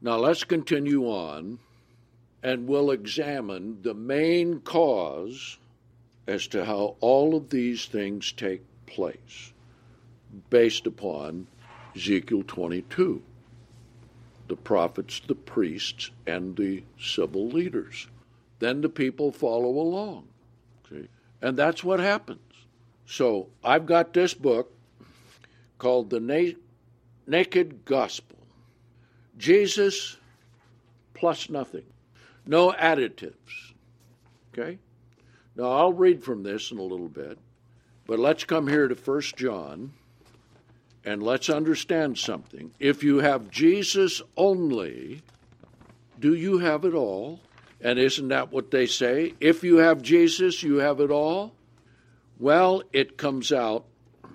Now let's continue on, and we'll examine the main cause as to how all of these things take place based upon Ezekiel 22, the prophets, the priests, and the civil leaders. Then the people follow along. See? And that's what happens. So I've got this book called The Naked Gospel. Jesus plus nothing. No additives. Okay? Now I'll read from this in a little bit, but let's come here to 1 John, and let's understand something. If you have Jesus only, do you have it all? And isn't that what they say? If you have Jesus, you have it all? Well, it comes out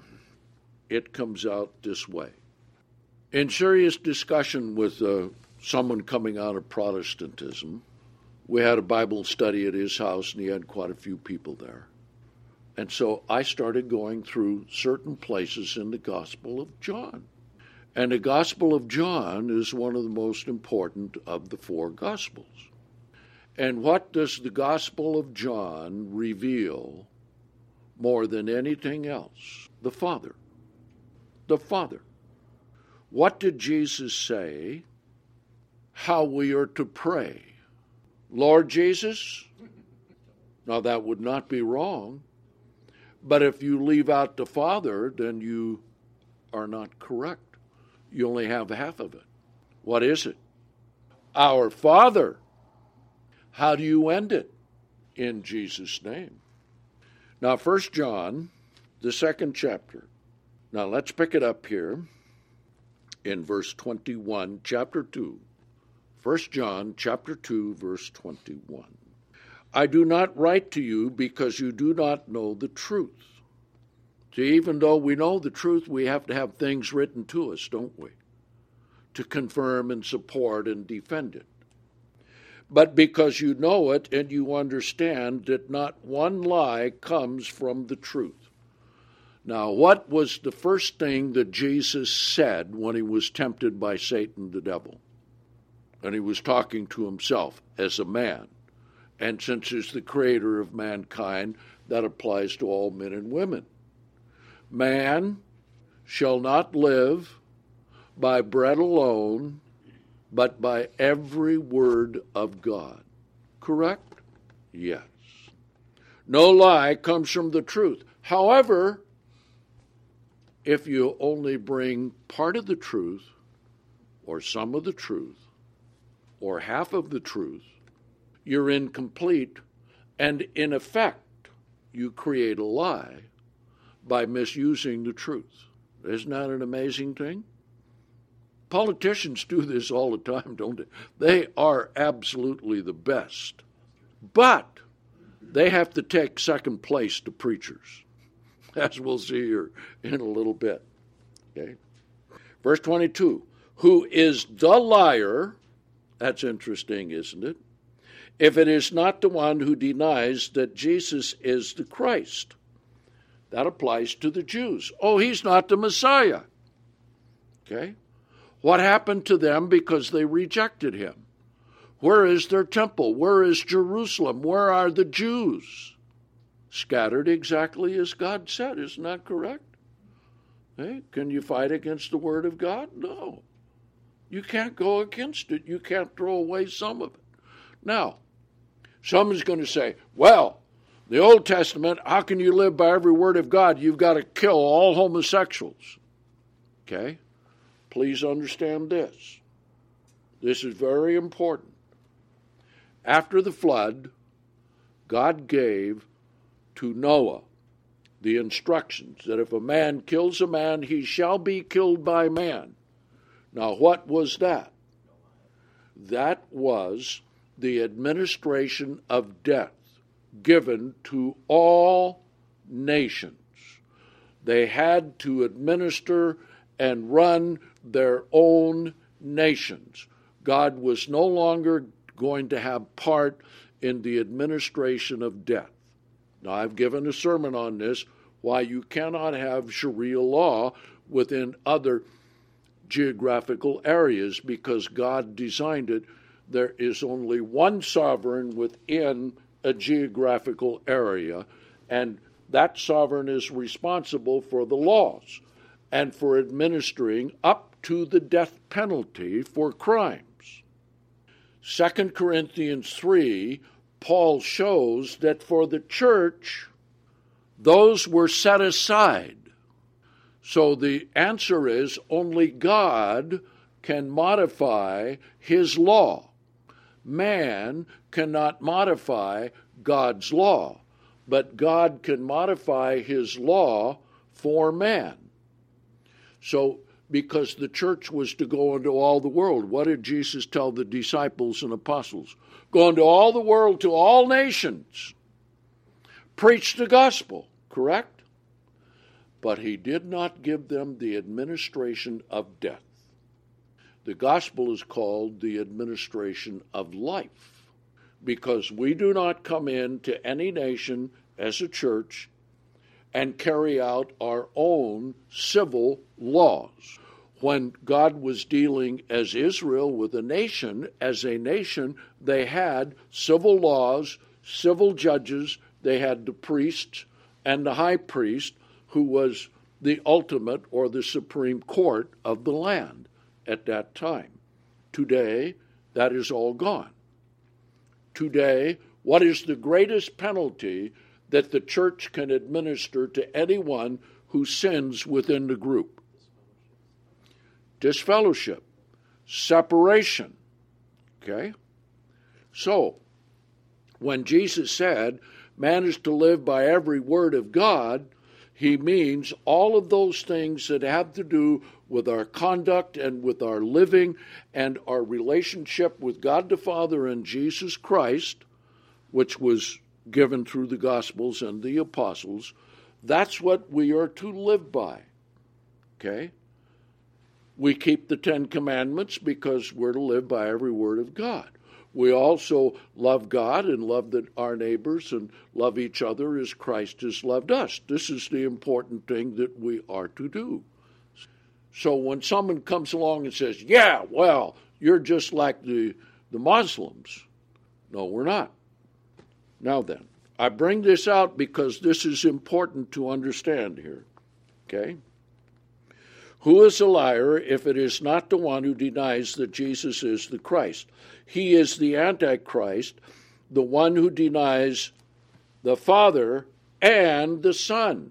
this way. In serious discussion with someone coming out of Protestantism, we had a Bible study at his house, and he had quite a few people there. And so I started going through certain places in the Gospel of John. And the Gospel of John is one of the most important of the four Gospels. And what does the Gospel of John reveal more than anything else? The Father. The Father. What did Jesus say? How we are to pray. Lord Jesus? Now that would not be wrong. But if you leave out the Father, then you are not correct. You only have half of it. What is it? Our Father. How do you end it? In Jesus' name. Now, 1 John, the 2nd chapter. Now, let's pick it up here in verse 21, chapter 2. 1 John, chapter 2, verse 21. I do not write to you because you do not know the truth. See, even though we know the truth, we have to have things written to us, don't we? To confirm and support and defend it. But because you know it and you understand that not one lie comes from the truth. Now, what was the first thing that Jesus said when he was tempted by Satan the devil? And he was talking to himself as a man. And since he's the creator of mankind, that applies to all men and women. Man shall not live by bread alone, but by every word of God. Correct? Yes. No lie comes from the truth. However, if you only bring part of the truth, or some of the truth, or half of the truth, you're incomplete, and in effect, you create a lie by misusing the truth. Isn't that an amazing thing? Politicians do this all the time, don't they? They are absolutely the best. But they have to take second place to preachers, as we'll see here in a little bit. Okay? Verse 22, who is the liar? That's interesting, isn't it? If it is not the one who denies that Jesus is the Christ. That applies to the Jews. Oh, he's not the Messiah. Okay? What happened to them because they rejected him? Where is their temple? Where is Jerusalem? Where are the Jews? Scattered exactly as God said. Isn't that correct? Hey, can you fight against the Word of God? No. You can't go against it. You can't throw away some of it. Now, someone's going to say, well, the Old Testament, how can you live by every word of God? You've got to kill all homosexuals. Okay? Please understand this. This is very important. After the flood, God gave to Noah the instructions that if a man kills a man, he shall be killed by man. Now, what was that? That was the administration of death given to all nations. They had to administer and run their own nations. God was no longer going to have part in the administration of death. Now, I've given a sermon on this, why you cannot have Sharia law within other geographical areas because God designed it. There is only one sovereign within a geographical area, and that sovereign is responsible for the laws and for administering up to the death penalty for crimes. 2 Corinthians 3, Paul shows that for the church, those were set aside. So the answer is only God can modify his law. Man cannot modify God's law, but God can modify his law for man. So, because the church was to go into all the world, what did Jesus tell the disciples and apostles? Go into all the world, to all nations. Preach the gospel, correct? But he did not give them the administration of death. The gospel is called the administration of life, because we do not come into any nation as a church and carry out our own civil laws. When God was dealing as Israel with a nation, as a nation, they had civil laws, civil judges, they had the priests and the high priest, who was the ultimate or the supreme court of the land at that time. Today, that is all gone. Today, what is the greatest penalty that the church can administer to anyone who sins within the group? Disfellowship, separation. Okay? So, when Jesus said, man is to live by every word of God, he means all of those things that have to do with our conduct and with our living and our relationship with God the Father and Jesus Christ, which was given through the Gospels and the Apostles. That's what we are to live by. Okay? We keep the Ten Commandments because we're to live by every word of God. We also love God and love our neighbors and love each other as Christ has loved us. This is the important thing that we are to do. So when someone comes along and says, yeah, well, you're just like the Muslims. No, we're not. Now then, I bring this out because this is important to understand here. Okay? Who is a liar if it is not the one who denies that Jesus is the Christ? He is the Antichrist, the one who denies the Father and the Son.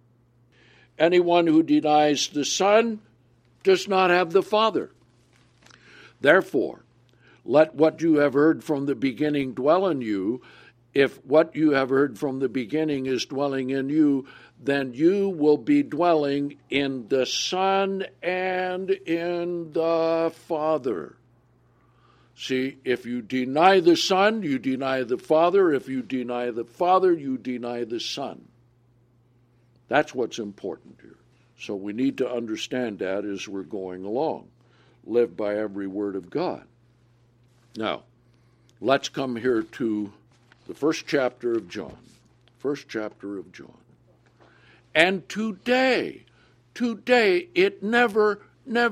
Anyone who denies the Son does not have the Father. Therefore, let what you have heard from the beginning dwell in you. If what you have heard from the beginning is dwelling in you, then you will be dwelling in the Son and in the Father. See, if you deny the Son, you deny the Father. If you deny the Father, you deny the Son. That's what's important here. So we need to understand that as we're going along. Live by every word of God. Now, let's come here to the first chapter of John. First chapter of John. And today, it never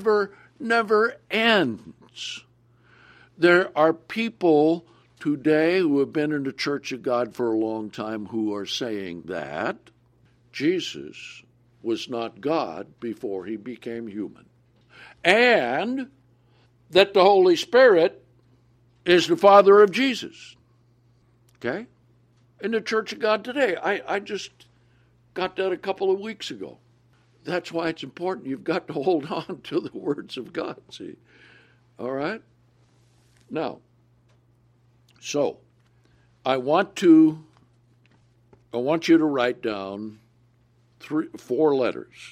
ends. There are people today who have been in the Church of God for a long time who are saying that Jesus was not God before he became human. And that the Holy Spirit is the Father of Jesus. Okay? In the Church of God today. I just got that a couple of weeks ago. That's why it's important. You've got to hold on to the words of God, see? All right? Now, so, I want you to write down 4 letters.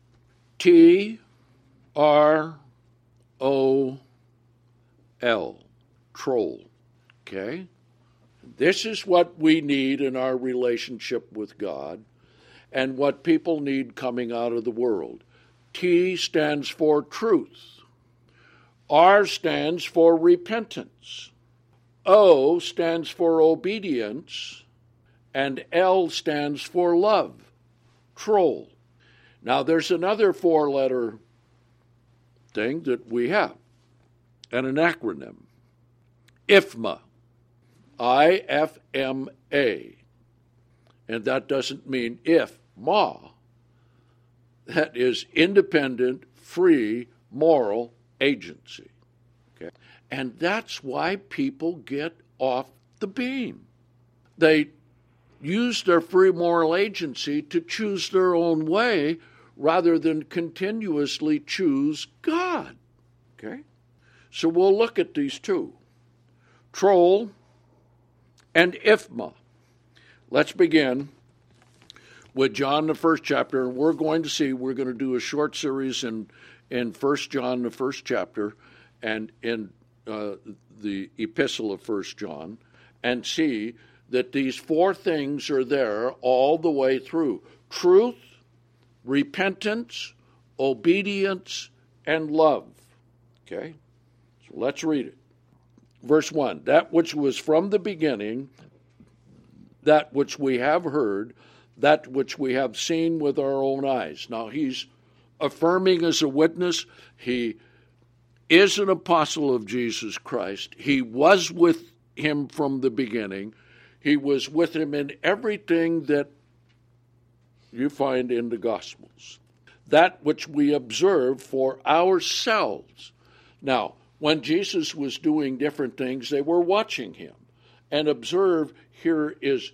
T-R-O-L. Troll. Okay? This is what we need in our relationship with God and what people need coming out of the world. T stands for truth. R stands for repentance. O stands for obedience. And L stands for love. Troll. Now there's another 4-letter thing that we have, and an acronym. IFMA. IFMA. And that doesn't mean if, ma. That is independent, free, moral agency. Okay? And that's why people get off the beam. They use their free moral agency to choose their own way rather than continuously choose God. Okay? So we'll look at these two. Troll and IFMA. Let's begin with John, the first chapter, and we're going to do a short series in 1 John, the first chapter, and in the epistle of 1 John, and see that these four things are there all the way through. Truth, repentance, obedience, and love. Okay? So let's read it. Verse 1, that which was from the beginning, that which we have heard, that which we have seen with our own eyes. Now he's affirming as a witness, he is an apostle of Jesus Christ. He was with him from the beginning. He was with him in everything that you find in the Gospels. That which we observe for ourselves. Now, when Jesus was doing different things, they were watching him. And observe here is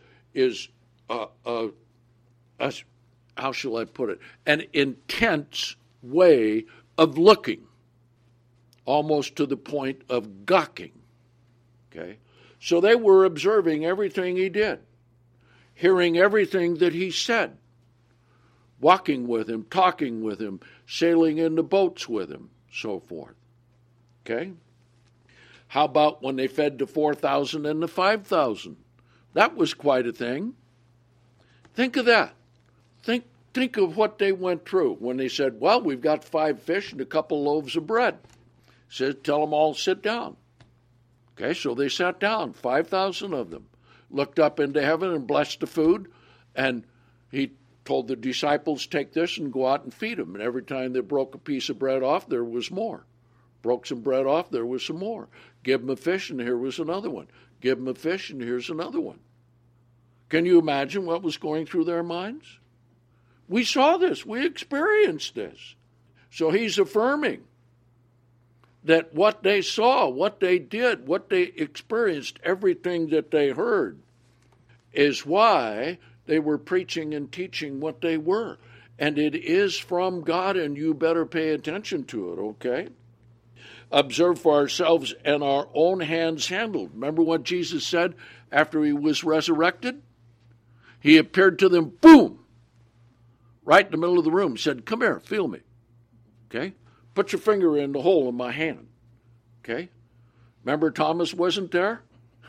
how shall I put it, an intense way of looking, almost to the point of gawking. Okay? So they were observing everything he did, hearing everything that he said, walking with him, talking with him, sailing in the boats with him, so forth. Okay? How about when they fed the 4,000 and the 5,000? That was quite a thing. Think of that. Think of what they went through when they said, well, we've got 5 fish and a couple loaves of bread. He said, tell them all to sit down. Okay, so they sat down, 5,000 of them, looked up into heaven and blessed the food, and he told the disciples, take this and go out and feed them. And every time they broke a piece of bread off, there was more. Broke some bread off, there was some more. Give them a fish, and here was another one. Give them a fish, and here's another one. Can you imagine what was going through their minds? We saw this. We experienced this. So he's affirming that what they saw, what they did, what they experienced, everything that they heard is why they were preaching and teaching what they were. And it is from God, and you better pay attention to it, okay? Observe for ourselves and our own hands handled. Remember what Jesus said after he was resurrected? He appeared to them, boom, right in the middle of the room. He said, come here, feel me. Okay? Put your finger in the hole in my hand. Okay? Remember Thomas wasn't there?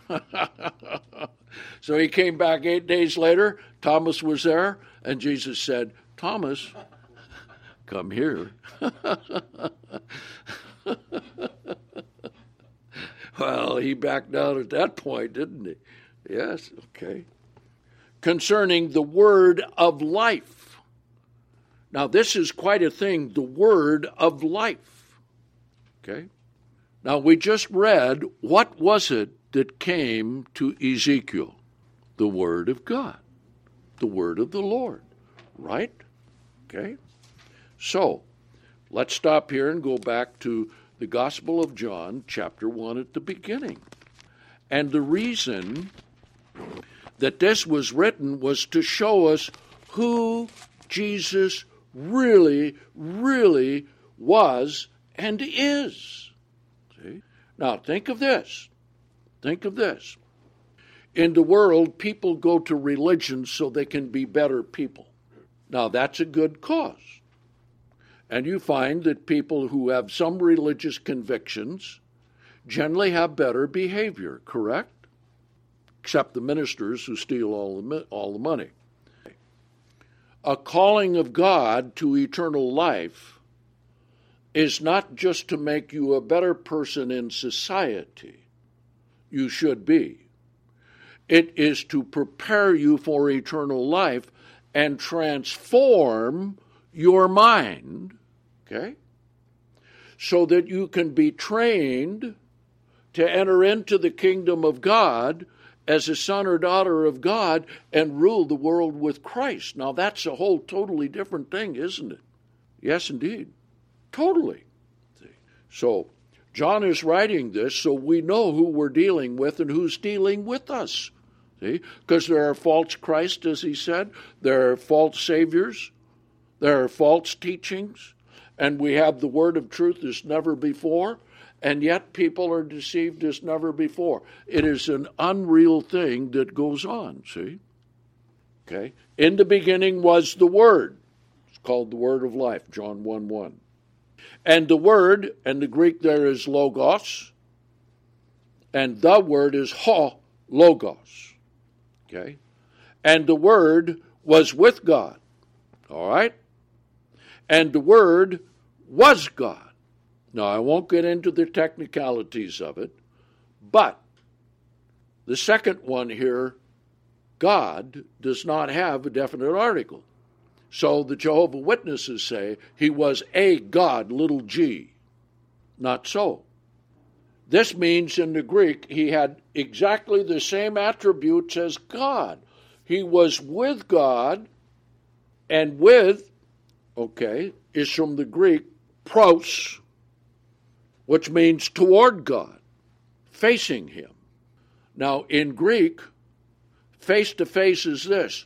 So he came back 8 days later. Thomas was there. And Jesus said, Thomas, come here. Well, he backed down at that point, didn't he? Yes, okay. Concerning the word of life. Now, this is quite a thing, the word of life. Okay? Now, we just read, what was it that came to Ezekiel? The word of God, the word of the Lord, right? Okay? So, let's stop here and go back to the Gospel of John, chapter 1 at the beginning. And the reason that this was written was to show us who Jesus really, really was and is. See? Now, think of this. Think of this. In the world, people go to religion so they can be better people. Now, that's a good cause. And you find that people who have some religious convictions generally have better behavior, correct? Except the ministers who steal all the money. A calling of God to eternal life is not just to make you a better person in society. You should be. It is to prepare you for eternal life and transform your mind. Okay? so that you can be trained to enter into the kingdom of God as a son or daughter of God and rule the world with Christ. Now that's a whole totally different thing, isn't it? Yes, indeed. Totally. So John is writing this so we know who we're dealing with and who's dealing with us. See? Because there are false Christ, as he said. There are false saviors. There are false teachings. And we have the word of truth as never before. And yet people are deceived as never before. It is an unreal thing that goes on, see? Okay? In the beginning was the Word. It's called the Word of Life, John 1:1. And the Word, and the Greek there is logos, and the Word is ho, logos. Okay? And the Word was with God. All right? And the Word was God. Now, I won't get into the technicalities of it, but the second one here, God, does not have a definite article. So the Jehovah's Witnesses say he was a God, little g. Not so. This means in the Greek he had exactly the same attributes as God. He was with God, and with, is from the Greek pros, which means toward God, facing him. Now, in Greek, face-to-face is this,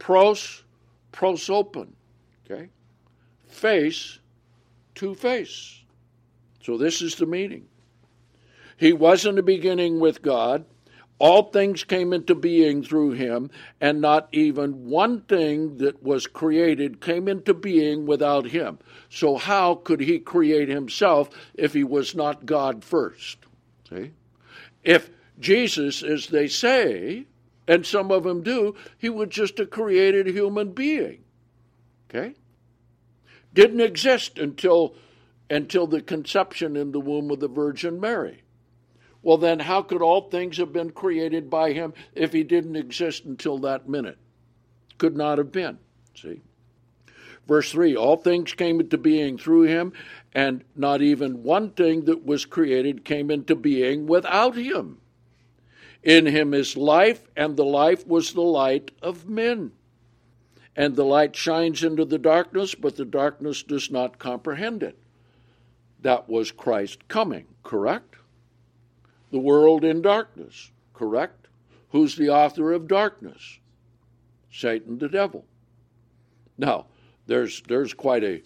prosopen, okay? Face to face. So this is the meaning. He was in the beginning with God. All things came into being through him, and not even one thing that was created came into being without him. So how could he create himself if he was not God first? See? If Jesus, as they say, and some of them do, he was just a created human being. Okay? Didn't exist until the conception in the womb of the Virgin Mary. Well, then how could all things have been created by him if he didn't exist until that minute? Could not have been. See? Verse 3, all things came into being through him, and not even one thing that was created came into being without him. In him is life, and the life was the light of men. And the light shines into the darkness, but the darkness does not comprehend it. That was Christ coming, correct? The world in darkness, correct? Who's the author of darkness? Satan, the devil. Now, there's quite a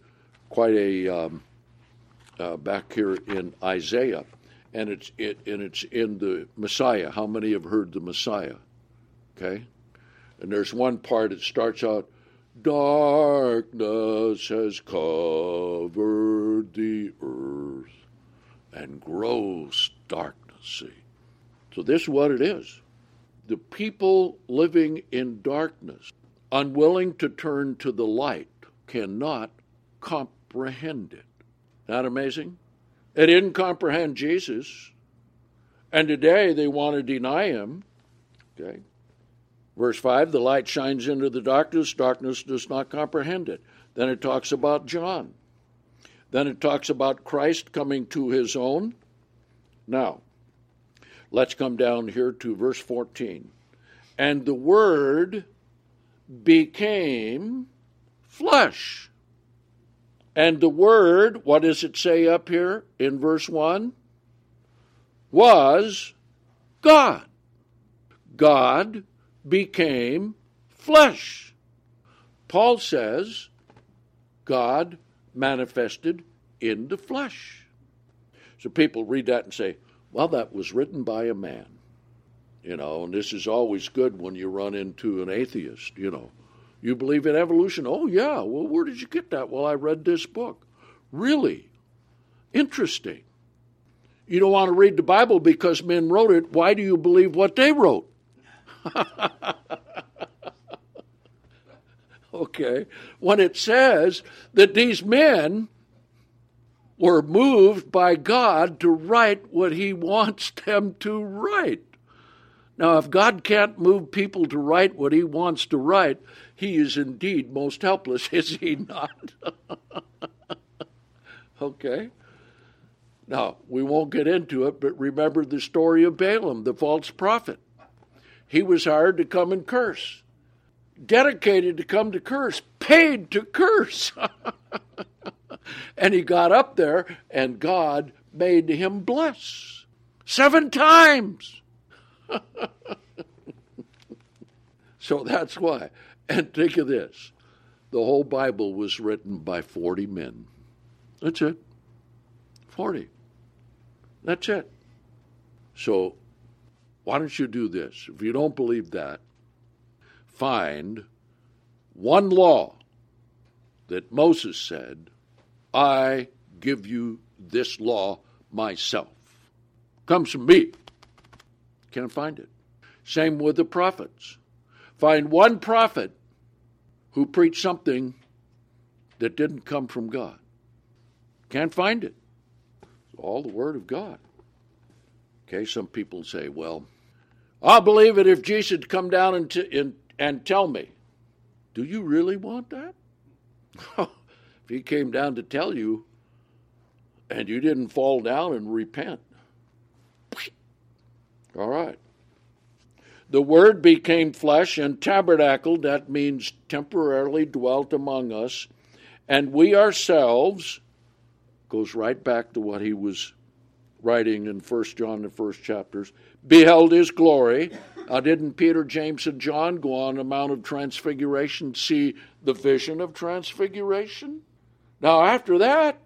back here in Isaiah, and it's in the Messiah. How many have heard the Messiah? Okay, and there's one part that starts out, darkness has covered the earth, and gross darkness. See, so this is what it is. The people living in darkness, unwilling to turn to the light, cannot comprehend it. Isn't that amazing? They didn't comprehend Jesus, and today they want to deny him. Okay. Verse 5, the light shines into the darkness, darkness does not comprehend it. Then it talks about John. Then it talks about Christ coming to his own. Now, let's come down here to verse 14. And the Word became flesh. And the Word, what does it say up here in verse 1? Was God. God became flesh. Paul says God manifested in the flesh. So people read that and say, well, that was written by a man. And this is always good when you run into an atheist, You believe in evolution? Oh, yeah. Well, where did you get that? Well, I read this book. Really? Interesting. You don't want to read the Bible because men wrote it. Why do you believe what they wrote? Okay. When it says that these men were moved by God to write what he wants them to write. Now, if God can't move people to write what he wants to write, he is indeed most helpless, is he not? Okay. Now, we won't get into it, but remember the story of Balaam, the false prophet. He was hired to come and curse, dedicated to come to curse, paid to curse. And he got up there, and God made him bless 7 times. So that's why. And think of this. The whole Bible was written by 40 men. That's it. 40. That's it. So why don't you do this? If you don't believe that, find one law that Moses said, I give you this law myself. Comes from me. Can't find it. Same with the prophets. Find one prophet who preached something that didn't come from God. Can't find it. It's all the Word of God. Okay, some people say, well, I'll believe it if Jesus would come down and tell me. Do you really want that? If he came down to tell you and you didn't fall down and repent. All right. The Word became flesh and tabernacled, that means temporarily dwelt among us, and we ourselves, goes right back to what he was writing in 1 John, the first chapters, beheld his glory. Didn't Peter, James, and John go on the Mount of Transfiguration, see the vision of transfiguration? Now, after that,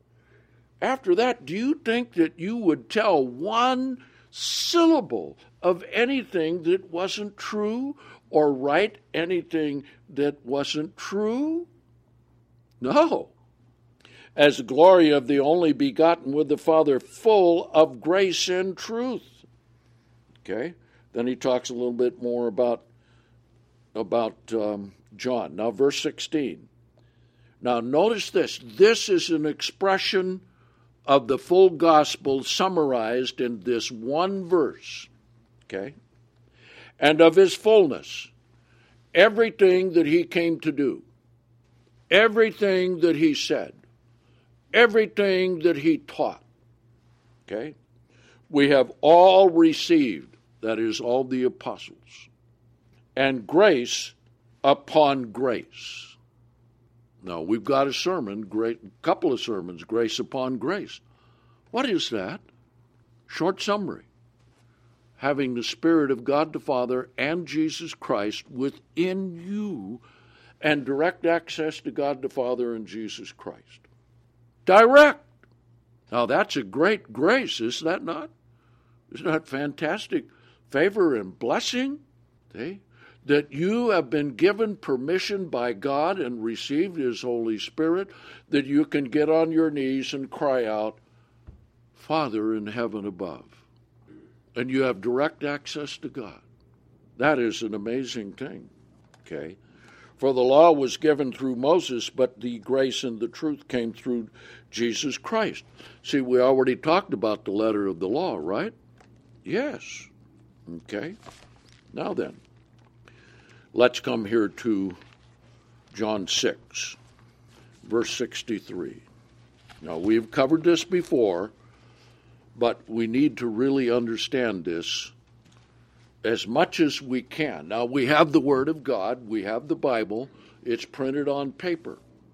do you think that you would tell one syllable of anything that wasn't true or write anything that wasn't true? No. As the glory of the only begotten with the Father, full of grace and truth. Okay? Then he talks a little bit more about John. Now, verse 16. Now, notice this. This is an expression of the full gospel summarized in this one verse. Okay? And of his fullness. Everything that he came to do. Everything that he said. Everything that he taught. Okay? We have all received, that is, all the apostles, and grace upon grace. Now, we've got a sermon, couple of sermons, grace upon grace. What is that? Short summary. Having the Spirit of God the Father and Jesus Christ within you, and direct access to God the Father and Jesus Christ. Direct. Now, that's a great grace, is that not? Isn't that fantastic favor and blessing? See? That you have been given permission by God and received his Holy Spirit, that you can get on your knees and cry out, Father in heaven above. And you have direct access to God. That is an amazing thing. Okay? For the law was given through Moses, but the grace and the truth came through Jesus Christ. See, we already talked about the letter of the law, right? Yes. Okay. Now then, let's come here to John 6, verse 63. Now, we've covered this before, but we need to really understand this as much as we can. Now, we have the Word of God, we have the Bible, it's printed on paper.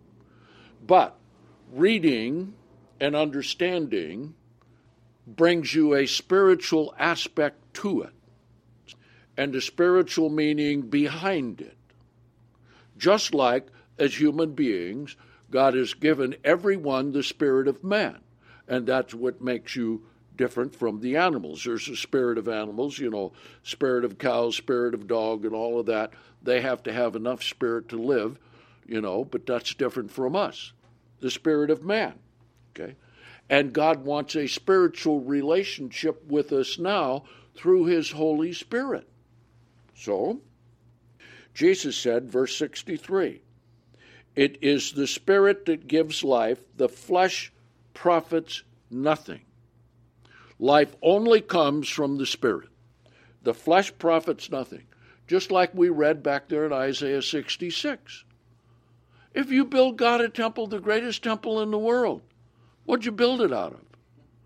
But reading and understanding brings you a spiritual aspect to it, and a spiritual meaning behind it. Just like, as human beings, God has given everyone the spirit of man, and that's what makes you different from the animals. There's a spirit of animals, spirit of cows, spirit of dog, and all of that. They have to have enough spirit to live, but that's different from us. The spirit of man, okay? And God wants a spiritual relationship with us now through his Holy Spirit. So, Jesus said, verse 63, it is the Spirit that gives life, the flesh profits nothing. Life only comes from the Spirit. The flesh profits nothing. Just like we read back there in Isaiah 66. If you build God a temple, the greatest temple in the world, what'd you build it out of?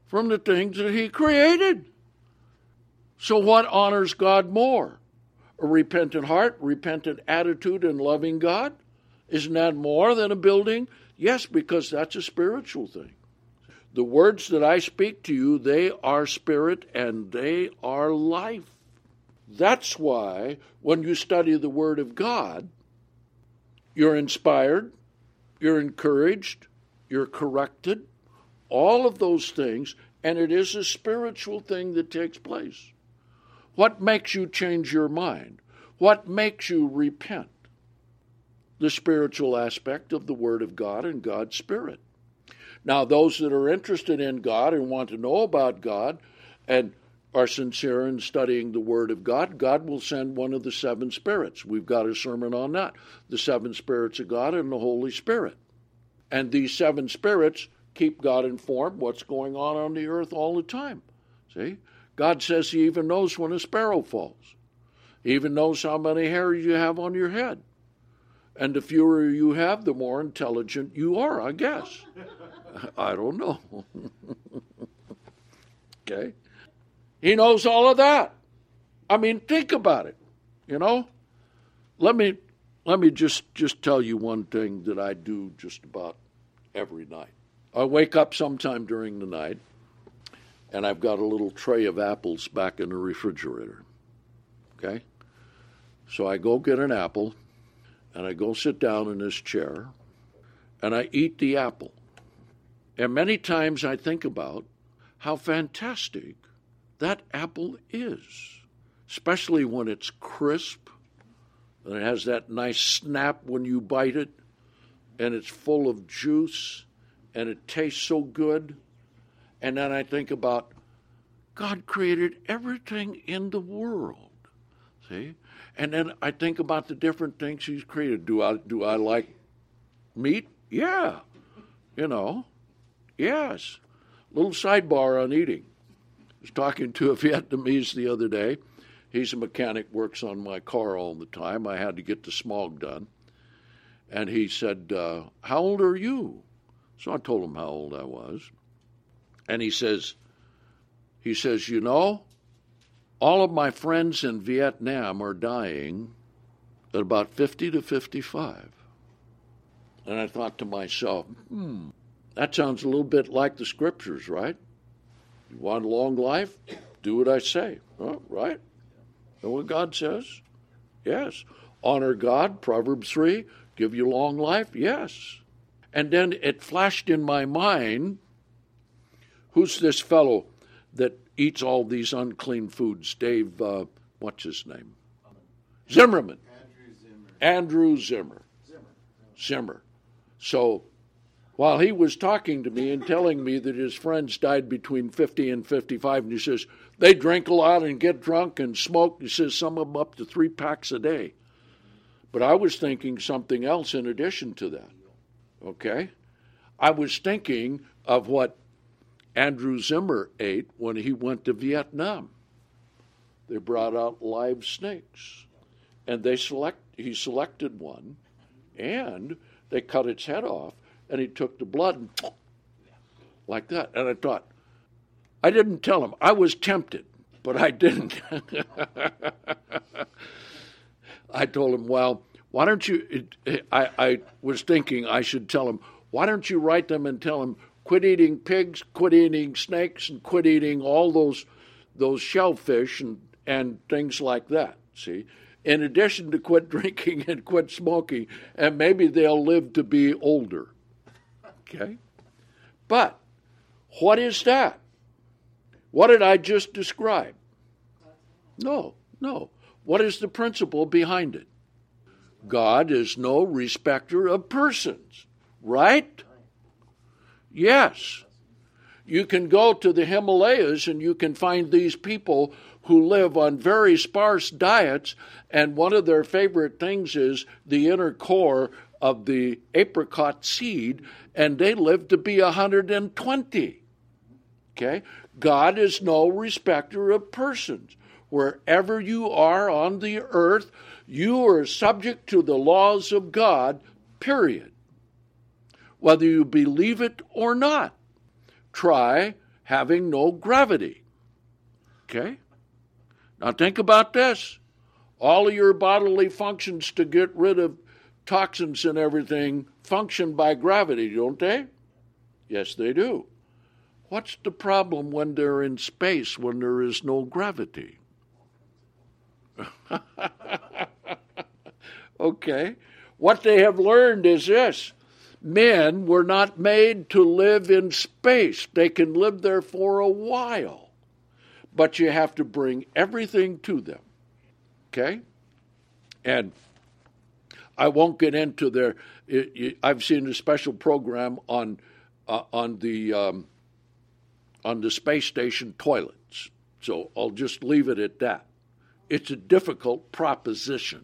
from the things that he created. So what honors God more? A repentant heart, repentant attitude, and loving God? Isn't that more than a building? Yes, because that's a spiritual thing. The words that I speak to you, they are spirit and they are life. That's why when you study the Word of God, you're inspired, you're encouraged, you're corrected, all of those things, and it is a spiritual thing that takes place. What makes you change your mind? What makes you repent? The spiritual aspect of the Word of God and God's Spirit. Now, those that are interested in God and want to know about God and are sincere in studying the Word of God, God will send one of the seven spirits. We've got a sermon on that. The seven spirits of God and the Holy Spirit. And these seven spirits keep God informed what's going on the earth all the time. See? God says he even knows when a sparrow falls. He even knows how many hairs you have on your head. And the fewer you have, the more intelligent you are, I guess. I don't know. Okay? He knows all of that. I mean, think about it. You know? Let me just tell you one thing that I do just about every night. I wake up sometime during the night, and I've got a little tray of apples back in the refrigerator. Okay? So I go get an apple, and I go sit down in this chair, and I eat the apple. And many times I think about how fantastic that apple is, especially when it's crisp, and it has that nice snap when you bite it, and it's full of juice, and it tastes so good. And then I think about God created everything in the world, see? And then I think about the different things he's created. Do I like meat? Yeah. You know, yes. Little sidebar on eating. I was talking to a Vietnamese the other day. He's a mechanic, works on my car all the time. I had to get the smog done. And he said, how old are you? So I told him how old I was. And he says, you know, all of my friends in Vietnam are dying at about 50 to 55. And I thought to myself, that sounds a little bit like the scriptures, right? You want a long life? Do what I say, right? Know what God says? Yes. Honor God, Proverbs 3, give you long life? Yes. And then it flashed in my mind, who's this fellow that eats all these unclean foods? Dave, what's his name? Zimmerman. Andrew Zimmer. So while he was talking to me and telling me that his friends died between 50 and 55, and he says, they drink a lot and get drunk and smoke. He says some of them up to 3 packs a day. But I was thinking something else in addition to that, okay? I was thinking of what Andrew Zimmer ate when he went to Vietnam. They brought out live snakes, and he selected one, and they cut its head off, and he took the blood and like that. And I thought, I didn't tell him. I was tempted, but I didn't. I told him, well, why don't you, I was thinking I should tell him, why don't you write them and tell him, quit eating pigs, quit eating snakes, and quit eating all those shellfish and things like that, see? In addition to quit drinking and quit smoking, and maybe they'll live to be older, okay? But what is that? What did I just describe? No. What is the principle behind it? God is no respecter of persons, right? Yes. You can go to the Himalayas and you can find these people who live on very sparse diets, and one of their favorite things is the inner core of the apricot seed, and they live to be 120. Okay? God is no respecter of persons. Wherever you are on the earth, you are subject to the laws of God, period. Whether you believe it or not. Try having no gravity. Okay? Now think about this. All of your bodily functions to get rid of toxins and everything function by gravity, don't they? Yes, they do. What's the problem when they're in space when there is no gravity? Okay. What they have learned is this. Men were not made to live in space. They can live there for a while. But you have to bring everything to them. Okay? And I won't get into their. I've seen a special program on the space station toilets. So I'll just leave it at that. It's a difficult proposition.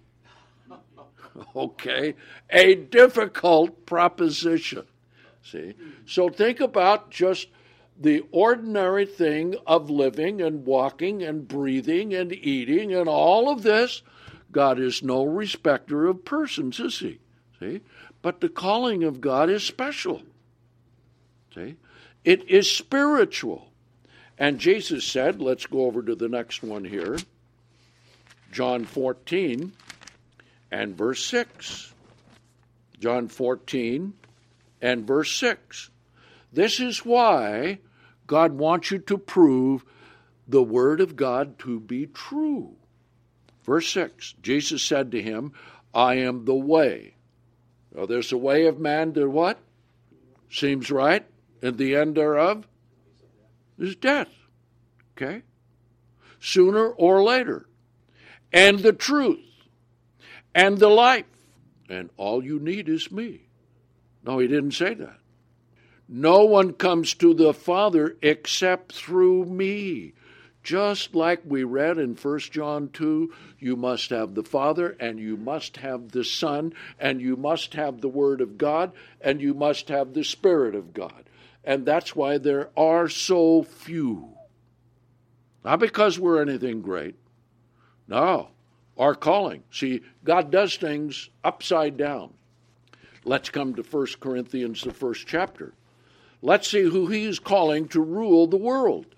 Okay? A difficult proposition. See? So think about just the ordinary thing of living and walking and breathing and eating and all of this. God is no respecter of persons, is he? See? But the calling of God is special. See? It is spiritual. And Jesus said, let's go over to the next one here, John 14 and verse 6. John 14 and verse 6. This is why God wants you to prove the word of God to be true. Verse 6, Jesus said to him, I am the way. Now there's a way of man to what? Seems right. And the end thereof is death. Okay? Sooner or later. And the truth. And the life. And all you need is me. No, he didn't say that. No one comes to the Father except through me. Just like we read in 1 John 2, you must have the Father, and you must have the Son, and you must have the Word of God, and you must have the Spirit of God. And that's why there are so few. Not because we're anything great. No, our calling. See, God does things upside down. Let's come to 1 Corinthians, the first chapter. Let's see who he is calling to rule the world.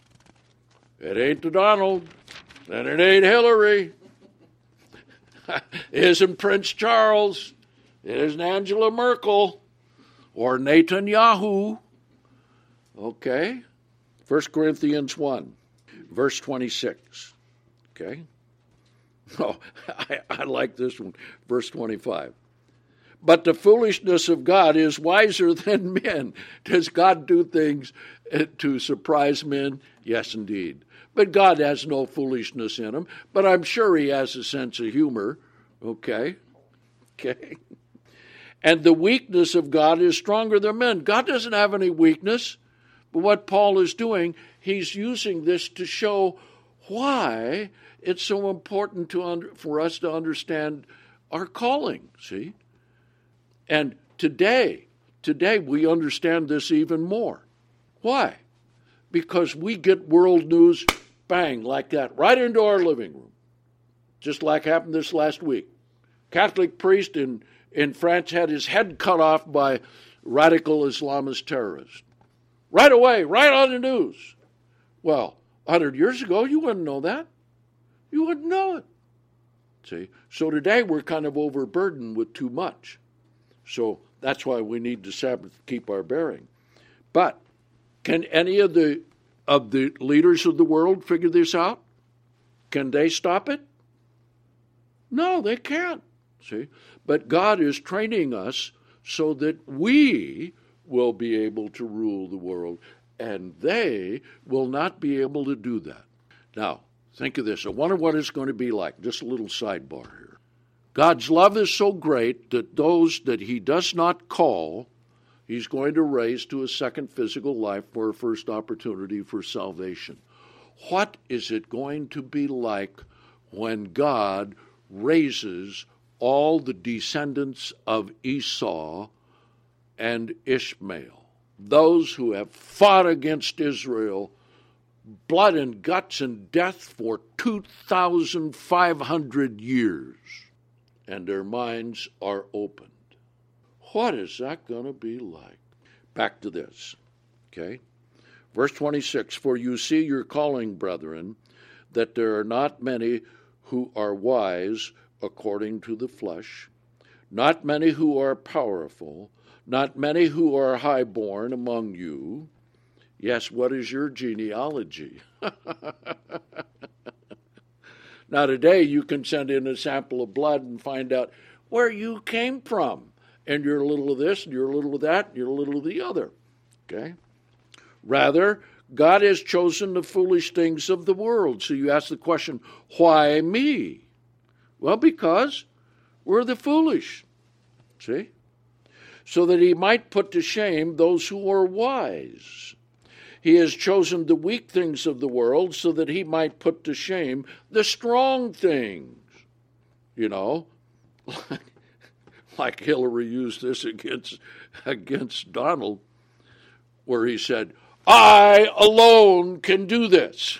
It ain't the Donald, and it ain't Hillary. It isn't Prince Charles. It isn't Angela Merkel or Netanyahu. Okay? 1 Corinthians 1, verse 26. Okay? Oh, I like this one. Verse 25. But the foolishness of God is wiser than men. Does God do things to surprise men? Yes, indeed. But God has no foolishness in him. But I'm sure he has a sense of humor. Okay? Okay? And the weakness of God is stronger than men. God doesn't have any weakness. But what Paul is doing, he's using this to show why it's so important for us to understand our calling, see? And today we understand this even more. Why? Because we get world news, bang, like that, right into our living room. Just like happened this last week. Catholic priest in France had his head cut off by radical Islamist terrorists. Right away, right on the news. Well, 100 years ago, you wouldn't know that. You wouldn't know it. See? So today we're kind of overburdened with too much. So that's why we need the Sabbath to keep our bearing. But can any of the leaders of the world figure this out? Can they stop it? No, they can't. See? But God is training us so that we will be able to rule the world, and they will not be able to do that. Now, think of this. I wonder what it's going to be like. Just a little sidebar here. God's love is so great that those that he does not call, he's going to raise to a second physical life for a first opportunity for salvation. What is it going to be like when God raises all the descendants of Esau and Ishmael, those who have fought against Israel, blood and guts and death for 2,500 years, and their minds are opened? What is that going to be like? Back to this, okay? Verse 26, for you see your calling, brethren, that there are not many who are wise according to the flesh, not many who are powerful, not many who are highborn among you. Yes, what is your genealogy? Now today you can send in a sample of blood and find out where you came from. And you're a little of this, and you're a little of that, and you're a little of the other. Okay? Rather, God has chosen the foolish things of the world. So you ask the question, why me? Well, because we're the foolish. See? So that he might put to shame those who are wise. He has chosen the weak things of the world so that he might put to shame the strong things. You know, like Hillary used this against Donald, where he said, I alone can do this.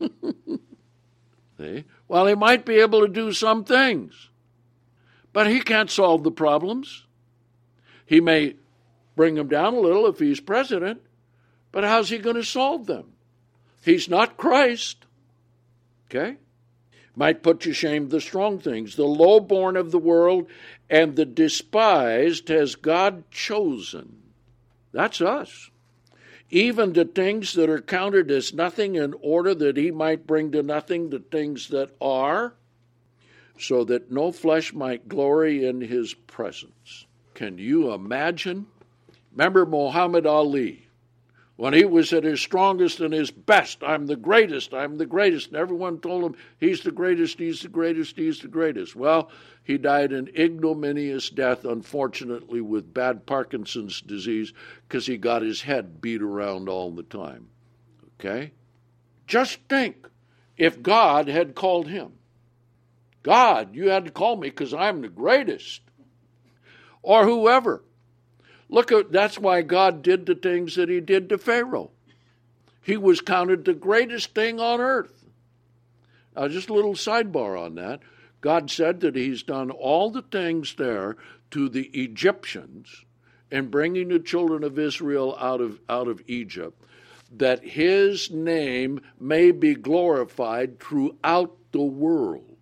See? Well, he might be able to do some things, but he can't solve the problems. He may bring them down a little if he's president, but how's he going to solve them? He's not Christ. Okay? Might put to shame the strong things. The lowborn of the world and the despised has God chosen. That's us. Even the things that are counted as nothing, in order that he might bring to nothing the things that are, so that no flesh might glory in his presence. Can you imagine? Remember Muhammad Ali? When he was at his strongest and his best, I'm the greatest, I'm the greatest. And everyone told him, he's the greatest, he's the greatest, he's the greatest. Well, he died an ignominious death, unfortunately, with bad Parkinson's disease, because he got his head beat around all the time. Okay? Just think, if God had called him. God, you had to call me because I'm the greatest. Or whoever. Look at, that's why God did the things that he did to Pharaoh. He was counted the greatest thing on earth. Now, just a little sidebar on that. God said that he's done all the things there to the Egyptians in bringing the children of Israel out of Egypt, that his name may be glorified throughout the world.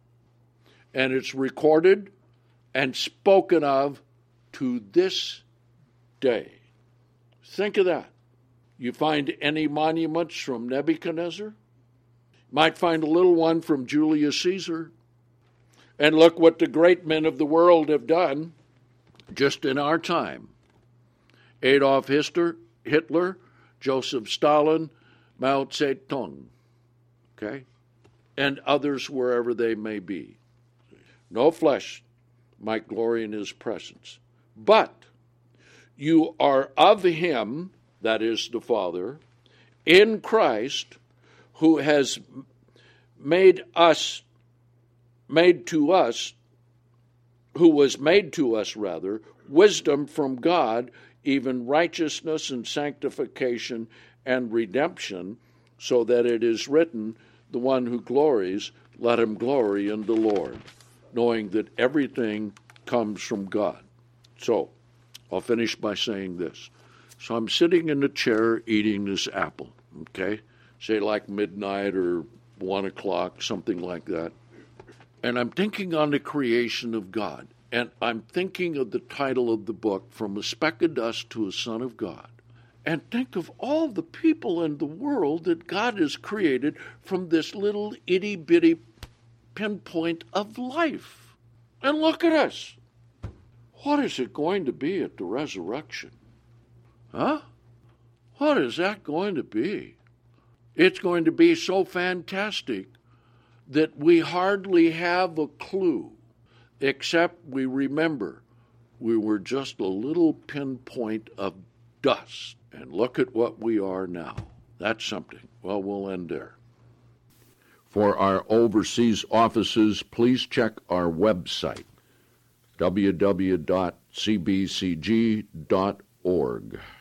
And it's recorded and spoken of to this day. Think of that. You find any monuments from Nebuchadnezzar? Might find a little one from Julius Caesar. And look what the great men of the world have done just in our time. Adolf Hitler, Joseph Stalin, Mao Zedong, okay? And others wherever they may be. No flesh might glory in his presence. But you are of him, that is the Father, in Christ, who has who was made to us, wisdom from God, even righteousness and sanctification and redemption, so that it is written, the one who glories, let him glory in the Lord, knowing that everything comes from God. So, I'll finish by saying this. So I'm sitting in the chair eating this apple, okay? Say like midnight or 1 o'clock, something like that. And I'm thinking on the creation of God. And I'm thinking of the title of the book, From a Speck of Dust to a Son of God. And think of all the people in the world that God has created from this little itty-bitty pinpoint of life. And look at us. What is it going to be at the resurrection? Huh? What is that going to be? It's going to be so fantastic that we hardly have a clue, except we remember we were just a little pinpoint of dust. And look at what we are now. That's something. Well, we'll end there. For our overseas offices, please check our website, www.cbcg.org.